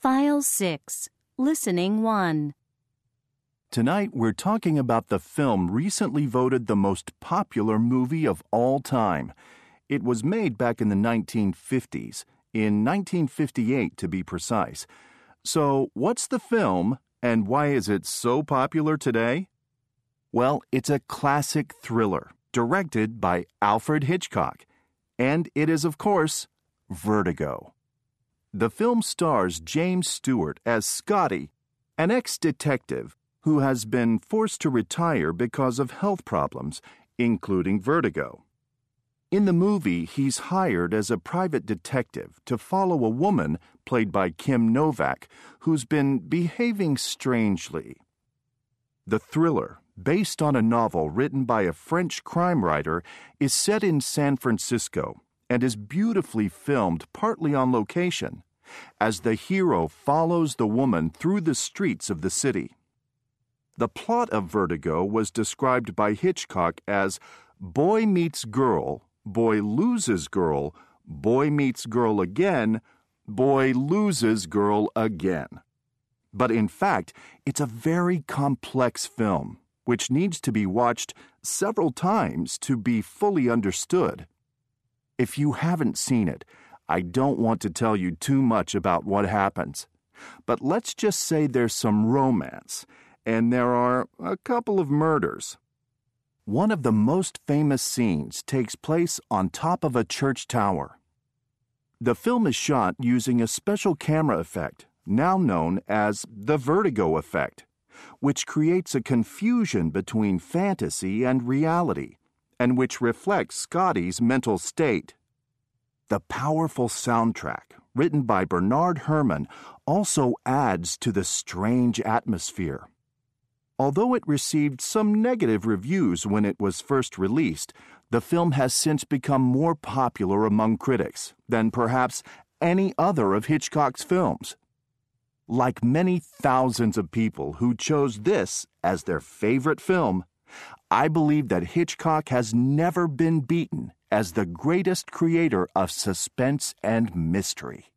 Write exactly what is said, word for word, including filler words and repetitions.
File six, Listening one. Tonight, we're talking about the film recently voted the most popular movie of all time. It was made back in the nineteen fifties, in nineteen fifty-eight to be precise. So, what's the film, and why is it so popular today? Well, it's a classic thriller, directed by Alfred Hitchcock. And it is, of course, Vertigo. The film stars James Stewart as Scotty, an ex-detective who has been forced to retire because of health problems, including vertigo. In the movie, he's hired as a private detective to follow a woman, played by Kim Novak, who's been behaving strangely. The thriller, based on a novel written by a French crime writer, is set in San Francisco and is beautifully filmed partly on location, as the hero follows the woman through the streets of the city. The plot of Vertigo was described by Hitchcock as boy meets girl, boy loses girl, boy meets girl again, boy loses girl again. But in fact, it's a very complex film, which needs to be watched several times to be fully understood. If you haven't seen it, I don't want to tell you too much about what happens. But let's just say there's some romance, and there are a couple of murders. One of the most famous scenes takes place on top of a church tower. The film is shot using a special camera effect, now known as the vertigo effect, which creates a confusion between fantasy and reality, and which reflects Scotty's mental state. The powerful soundtrack, written by Bernard Herrmann, also adds to the strange atmosphere. Although it received some negative reviews when it was first released, the film has since become more popular among critics than perhaps any other of Hitchcock's films. Like many thousands of people who chose this as their favorite film, I believe that Hitchcock has never been beaten as the greatest creator of suspense and mystery.